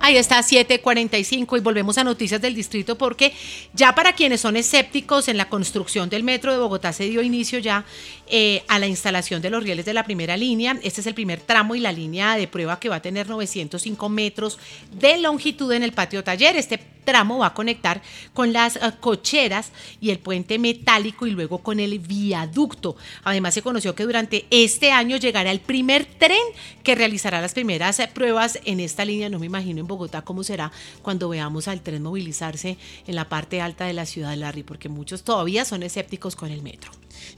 Ahí está 7:45 y volvemos a noticias del distrito porque ya para quienes son escépticos en la construcción del metro de Bogotá se dio inicio ya a la instalación de los rieles de la primera línea. Este es el primer tramo y la línea de prueba que va a tener 905 metros de longitud en el patio taller. Este tramo va a conectar con las cocheras y el puente metálico y luego con el viaducto. Además se conoció que durante este año llegará el primer tren que realizará las primeras pruebas en esta línea. No me imagino en Bogotá cómo será cuando veamos al tren movilizarse en la parte alta de la ciudad, Larry, porque muchos todavía son escépticos con el metro.